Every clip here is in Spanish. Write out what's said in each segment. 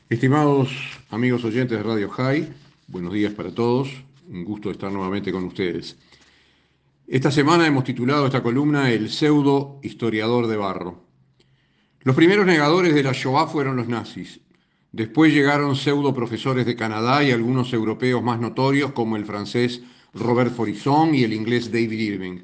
Estimados amigos oyentes de Radio High, buenos días para todos. Un gusto estar nuevamente con ustedes. Esta semana hemos titulado esta columna El pseudo historiador de barro. Los primeros negadores de la Shoah fueron los nazis. Después llegaron pseudo profesores de Canadá y algunos europeos más notorios como el francés Robert Faurisson y el inglés David Irving.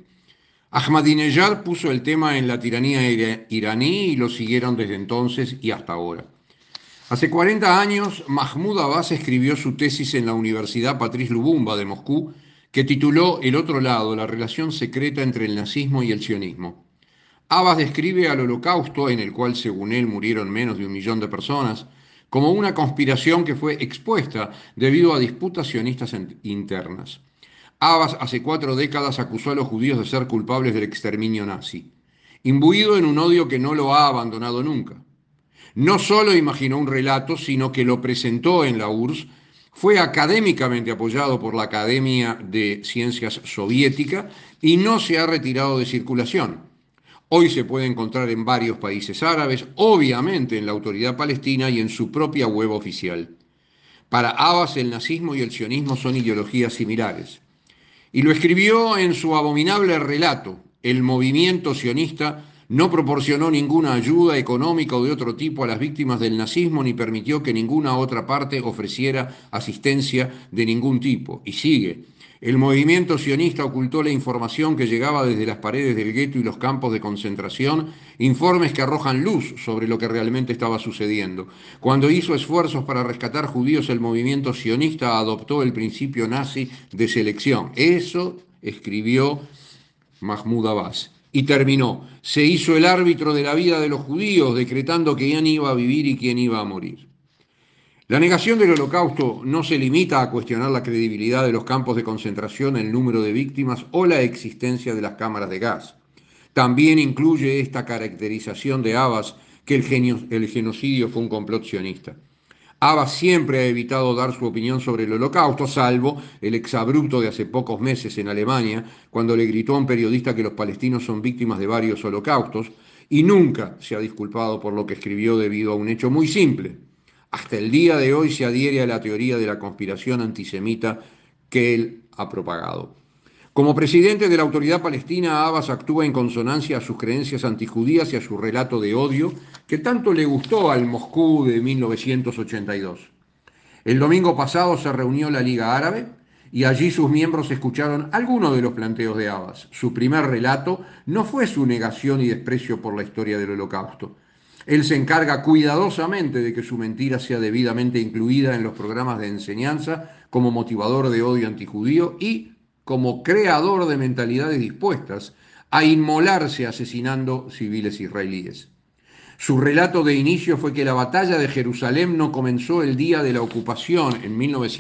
Ahmadinejad puso el tema en la tiranía iraní y lo siguieron desde entonces y hasta ahora. Hace 40 años, Mahmoud Abbas escribió su tesis en la Universidad Patrice Lumumba de Moscú, que tituló El otro lado, la relación secreta entre el nazismo y el sionismo. Abbas describe al Holocausto, en el cual según él murieron menos de 1 millón de personas, como una conspiración que fue expuesta debido a disputas sionistas internas. Abbas hace 4 décadas acusó a los judíos de ser culpables del exterminio nazi, imbuido en un odio que no lo ha abandonado nunca. No solo imaginó un relato, sino que lo presentó en la URSS, fue académicamente apoyado por la Academia de Ciencias Soviética y no se ha retirado de circulación. Hoy se puede encontrar en varios países árabes, obviamente en la Autoridad Palestina y en su propia web oficial. Para Abbas el nazismo y el sionismo son ideologías similares. Y lo escribió en su abominable relato. El movimiento sionista no proporcionó ninguna ayuda económica o de otro tipo a las víctimas del nazismo ni permitió que ninguna otra parte ofreciera asistencia de ningún tipo. Y sigue. El movimiento sionista ocultó la información que llegaba desde las paredes del gueto y los campos de concentración, informes que arrojan luz sobre lo que realmente estaba sucediendo. Cuando hizo esfuerzos para rescatar judíos, el movimiento sionista adoptó el principio nazi de selección. Eso escribió Mahmoud Abbas. Y terminó. Se hizo el árbitro de la vida de los judíos, decretando quién iba a vivir y quién iba a morir. La negación del Holocausto no se limita a cuestionar la credibilidad de los campos de concentración, el número de víctimas o la existencia de las cámaras de gas. También incluye esta caracterización de Abbas que el genocidio fue un complot sionista. Abbas siempre ha evitado dar su opinión sobre el Holocausto, salvo el exabrupto de hace pocos meses en Alemania, cuando le gritó a un periodista que los palestinos son víctimas de varios holocaustos, y nunca se ha disculpado por lo que escribió debido a un hecho muy simple. Hasta el día de hoy se adhiere a la teoría de la conspiración antisemita que él ha propagado. Como presidente de la Autoridad Palestina, Abbas actúa en consonancia a sus creencias antijudías y a su relato de odio que tanto le gustó al Moscú de 1982. El domingo pasado se reunió la Liga Árabe y allí sus miembros escucharon algunos de los planteos de Abbas. Su primer relato no fue su negación y desprecio por la historia del Holocausto. Él se encarga cuidadosamente de que su mentira sea debidamente incluida en los programas de enseñanza como motivador de odio antijudío y como creador de mentalidades dispuestas a inmolarse asesinando civiles israelíes. Su relato de inicio fue que la batalla de Jerusalén no comenzó el día de la ocupación en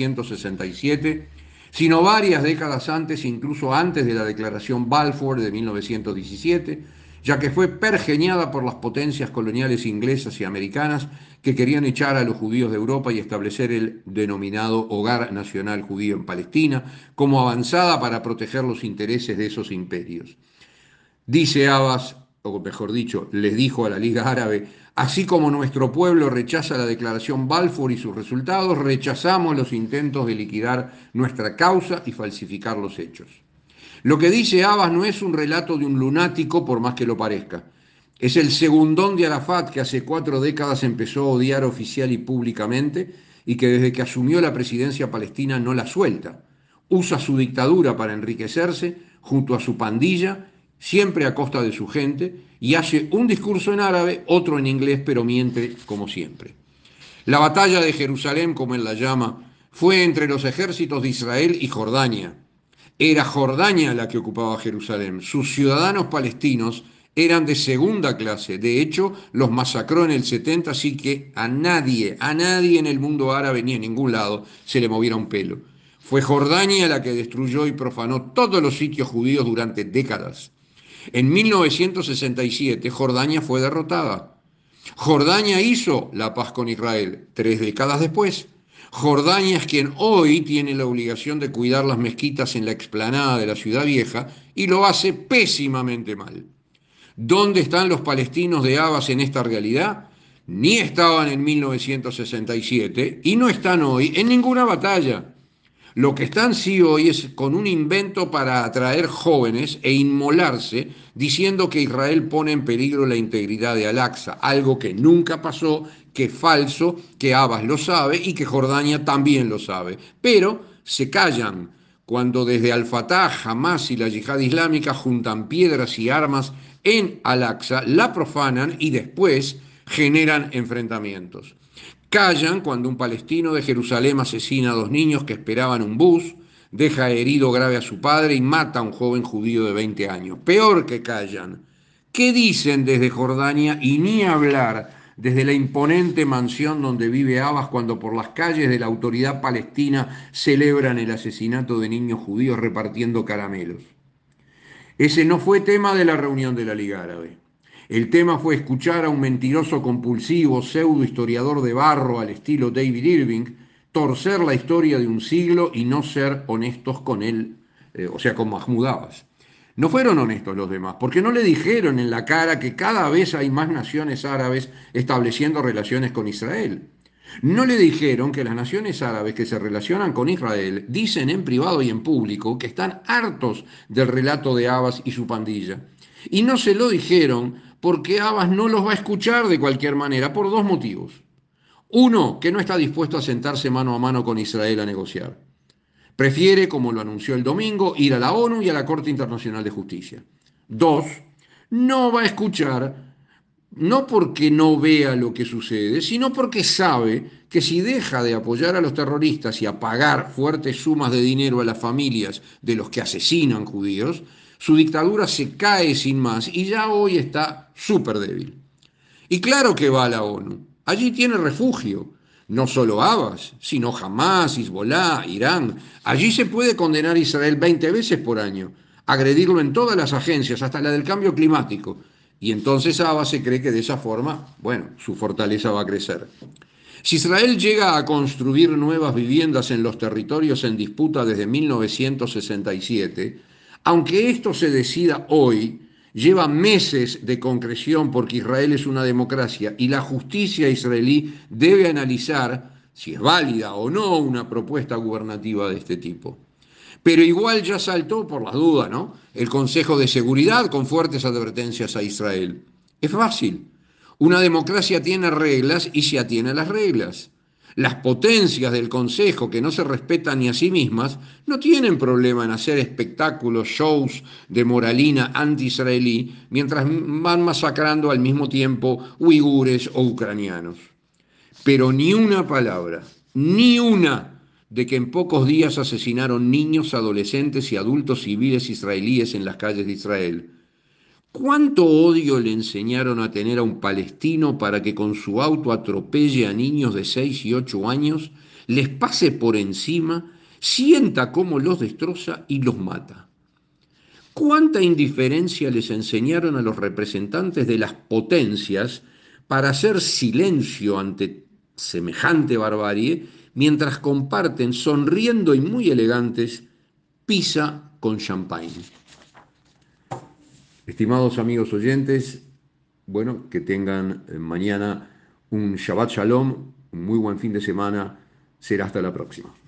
1967, sino varias décadas antes, incluso antes de la declaración Balfour de 1917, ya que fue pergeñada por las potencias coloniales inglesas y americanas que querían echar a los judíos de Europa y establecer el denominado Hogar Nacional Judío en Palestina como avanzada para proteger los intereses de esos imperios. Dice Abbas, o mejor dicho, les dijo a la Liga Árabe, así como nuestro pueblo rechaza la declaración Balfour y sus resultados, rechazamos los intentos de liquidar nuestra causa y falsificar los hechos. Lo que dice Abbas no es un relato de un lunático, por más que lo parezca. Es el segundón de Arafat que hace 4 décadas empezó a odiar oficial y públicamente y que desde que asumió la presidencia palestina no la suelta. Usa su dictadura para enriquecerse junto a su pandilla, siempre a costa de su gente, y hace un discurso en árabe, otro en inglés, pero miente como siempre. La batalla de Jerusalén, como él la llama, fue entre los ejércitos de Israel y Jordania. Era Jordania la que ocupaba Jerusalén. Sus ciudadanos palestinos eran de segunda clase. De hecho, los masacró en el 70, así que a nadie en el mundo árabe ni en ningún lado se le moviera un pelo. Fue Jordania la que destruyó y profanó todos los sitios judíos durante décadas. En 1967, Jordania fue derrotada. Jordania hizo la paz con Israel 3 décadas después. Jordania es quien hoy tiene la obligación de cuidar las mezquitas en la explanada de la ciudad vieja y lo hace pésimamente mal. ¿Dónde están los palestinos de Abbas en esta realidad? ni estaban en 1967 y no están hoy en ninguna batalla. Lo que están sí hoy es con un invento para atraer jóvenes e inmolarse diciendo que Israel pone en peligro la integridad de Al-Aqsa, algo que nunca pasó, que es falso, que Abbas lo sabe y que Jordania también lo sabe. Pero se callan cuando desde Al-Fatah, Hamas y la Yihad Islámica juntan piedras y armas en Al-Aqsa, la profanan y después generan enfrentamientos. Callan cuando un palestino de Jerusalén asesina a dos niños que esperaban un bus, deja herido grave a su padre y mata a un joven judío de 20 años. Peor que callan. ¿Qué dicen desde Jordania y ni hablar desde la imponente mansión donde vive Abbas cuando por las calles de la autoridad palestina celebran el asesinato de niños judíos repartiendo caramelos? Ese no fue tema de la reunión de la Liga Árabe. El tema fue escuchar a un mentiroso compulsivo, pseudo historiador de barro al estilo David Irving, torcer la historia de un siglo y no ser honestos con él, o sea, con Mahmoud Abbas. No fueron honestos los demás, porque no le dijeron en la cara que cada vez hay más naciones árabes estableciendo relaciones con Israel. No le dijeron que las naciones árabes que se relacionan con Israel dicen en privado y en público que están hartos del relato de Abbas y su pandilla. Y no se lo dijeron porque Abbas no los va a escuchar de cualquier manera por dos motivos. Uno, que no está dispuesto a sentarse mano a mano con Israel a negociar. Prefiere, como lo anunció el domingo, ir a la ONU y a la Corte Internacional de Justicia. Dos, no va a escuchar no porque no vea lo que sucede, sino porque sabe que si deja de apoyar a los terroristas y a pagar fuertes sumas de dinero a las familias de los que asesinan judíos, su dictadura se cae sin más y ya hoy está súper débil. Y claro que va a la ONU. Allí tiene refugio. No solo Abbas, sino Hamas, Hezbollah, Irán. Allí se puede condenar a Israel 20 veces por año, agredirlo en todas las agencias, hasta la del cambio climático. Y entonces Abbas se cree que de esa forma, bueno, su fortaleza va a crecer. Si Israel llega a construir nuevas viviendas en los territorios en disputa desde 1967, aunque esto se decida hoy, lleva meses de concreción porque Israel es una democracia y la justicia israelí debe analizar si es válida o no una propuesta gubernativa de este tipo. Pero igual ya saltó por las dudas, ¿no? El Consejo de Seguridad con fuertes advertencias a Israel. Es fácil. Una democracia tiene reglas y se atiene a las reglas. Las potencias del Consejo, que no se respetan ni a sí mismas, no tienen problema en hacer espectáculos, shows de moralina anti-israelí, mientras van masacrando al mismo tiempo uigures o ucranianos. Pero ni una palabra, ni una, de que en pocos días asesinaron niños, adolescentes y adultos civiles israelíes en las calles de Israel. ¿Cuánto odio le enseñaron a tener a un palestino para que con su auto atropelle a niños de 6 y 8 años, les pase por encima, sienta cómo los destroza y los mata? ¿Cuánta indiferencia les enseñaron a los representantes de las potencias para hacer silencio ante semejante barbarie mientras comparten, sonriendo y muy elegantes, pizza con champagne? Estimados amigos oyentes, bueno, que tengan mañana un Shabbat Shalom, un muy buen fin de semana. Será hasta la próxima.